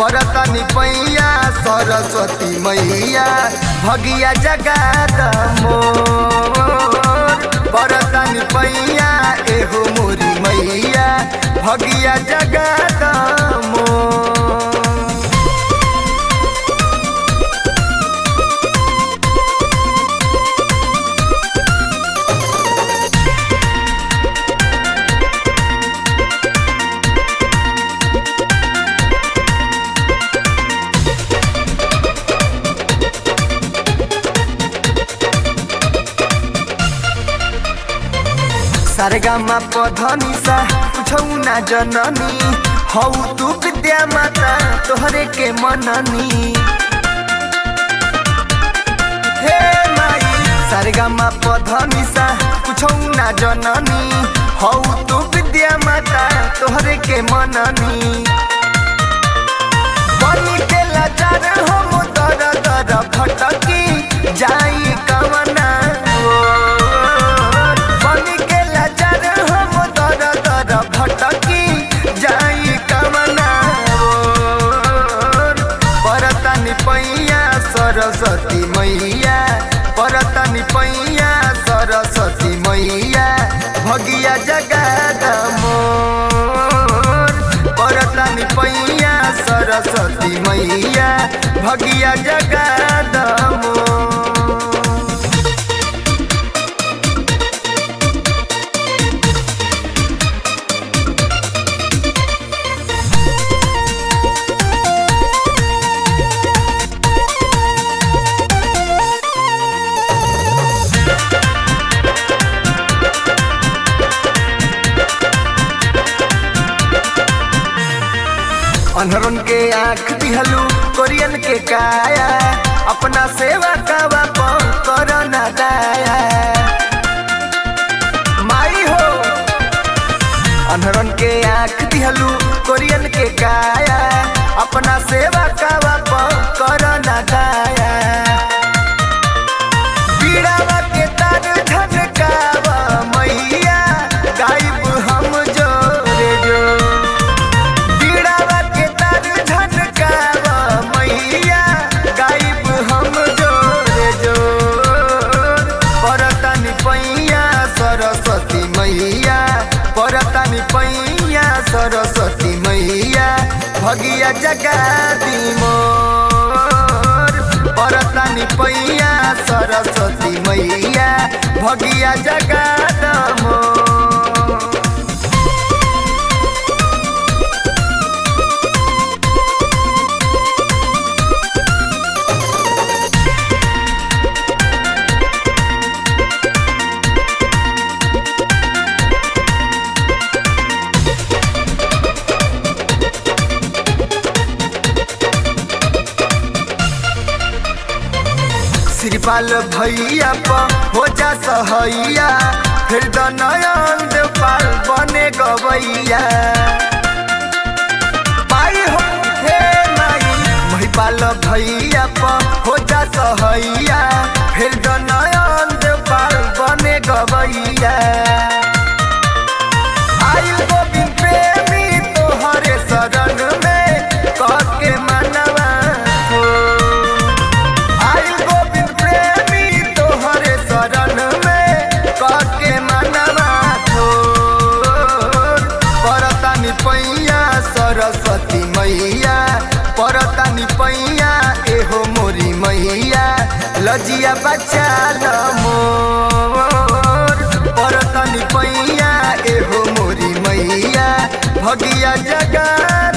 परतनी पैया सरस्वती मैया भगिया जगाद मोर। परतनी पैया एहो मोरी मैया भगिया जगाद मोर। सारेगामा पधनी सा पूछौ ना जननी हौ तू विद्या माता तोहरे के मननी। हे माई सारेगामा पधनी सा पूछौ ना जननी हौ तू विद्या माता तोहरे के मननी। बनी के लाचार हम दर दर भटकी जाई कवना भटकी जाई कमना। परतनी पैया सरस्वती मैया परतनी पैया सरस्वती मैया भगिया जगाद मोर। परतनी पैया सरस्वती मैया भगिया जगाद मोर। अनहरन के आँख दिहलू कोरियन के काया अपना सेवा कावा करना दाया। माई हो अनहरन के आँख दिहलू कोरियन के काया अपना सेवा कावा करना दाया। पीड़ावा के तार झनकावा मैया गायब हम जोरे जो। सरस्वती मैया परतनी पैया सरस्वती मैया भगिया जगादी मोर। परतनी पैया सरस्वती मैया भगिया जगाद मोर। श्रीपाल भैया हो जा सहैया फिर नयन पाल बने गवैया। पाई हो हे माई महिपाल भैया हो जा सहैया फिर नयन पाल बने गवैया। आइल गोविंद प्रेमी तोहरे शरण में कह के मनवा हो। सरस्वती मैया परतनी पैया एहो मोरी मैया लजिया बचा मोर। परतनी पैया एहो मोरी मैया भगिया जगा।